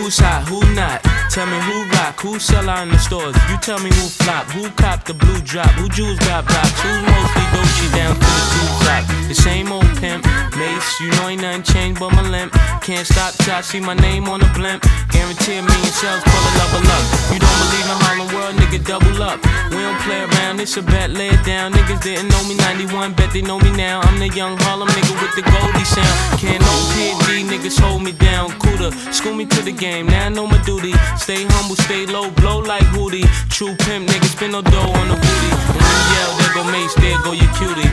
Who's hot, who not? Tell me who rock, who sell out in the stores. You tell me who flop, who cop the blue drop, who jewels got blocks, who's mostly Dolce down to the two top. The same old pimp, Mace, you know ain't nothing changed but my limp. Can't stop till I see my name on the blimp. Guarantee a million sales, pull a level up. You don't believe in Harlem World, nigga, double up. We don't play around, it's a bet, lay it down. Niggas didn't know me 91, bet they know me now. I'm the young Harlem nigga with the Goldie sound. Can't no PD, niggas hold me down. Cooler, school me to the game, now I know my duty. Stay humble, stay low, blow like Hootie. True pimp, niggas spin no dough on the booty. And when you yell, there go Mace, there go your cutie.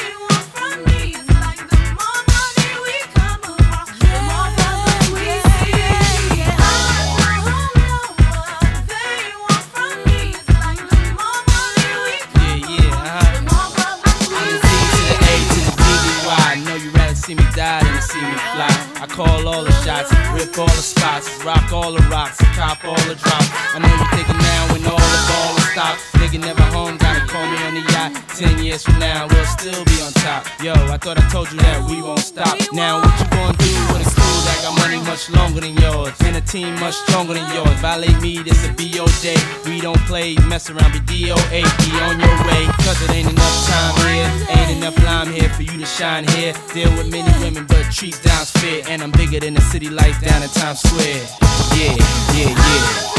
See me die than to see me fly. I call all the shots, rip all the spots, rock all the rocks, cop all the drops. I know you thinking now when all the ball is stopped. Nigga never home, gotta call me on the yacht. 10 years from now, we'll still be on top. Yo, I thought I told you that we won't stop. Now what you gonna do with a crew that got money much longer than yours, and a team much stronger than yours? Violate me, this a BO day. We don't play, mess around, be DOA. Be on your way, cause it ain't enough time here. Ain't enough lime here for you to shine here. Deal with many women, but treat down's fair. And I'm bigger than the city lights down in Times Square. Yeah, yeah, yeah.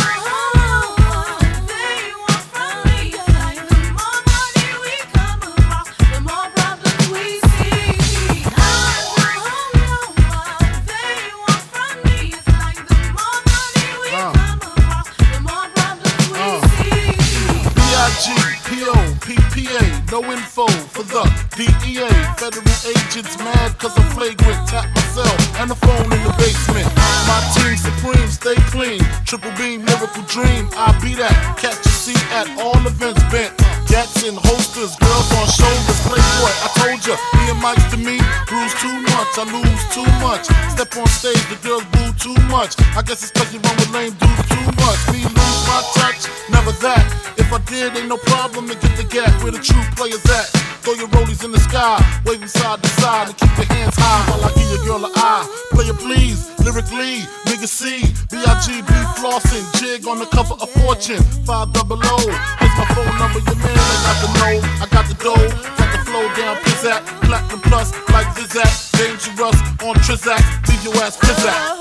PPA, no info for the DEA. Federal agents mad cause I'm flagrant. Tap myself and the phone in the basement. My team supreme, stay clean. Triple beam, miracle dream. I be that. Catch a seat at all events bent. Gats in holsters, girls on shoulders. Playboy, I told ya, me and Mike's to me. Bruise too much, I lose too much. Step on stage, the girls boo too much. I guess it's cause you run with lame dudes too much. Me lose my touch, never that. If I did, ain't no problem to get the gap where the true players at. Throw your rollies in the sky, waving side to side, and keep your hands high while I give your girl an eye. Player please, lyrically, nigga C, B.I.G.B. flossing, jig on the cover of Fortune, 500. Here's my phone number, your man, I got the know, I got the dough, got the flow down, pizzazz, platinum plus, like Zizak, dangerous on Trizak, leave your ass pizzazz.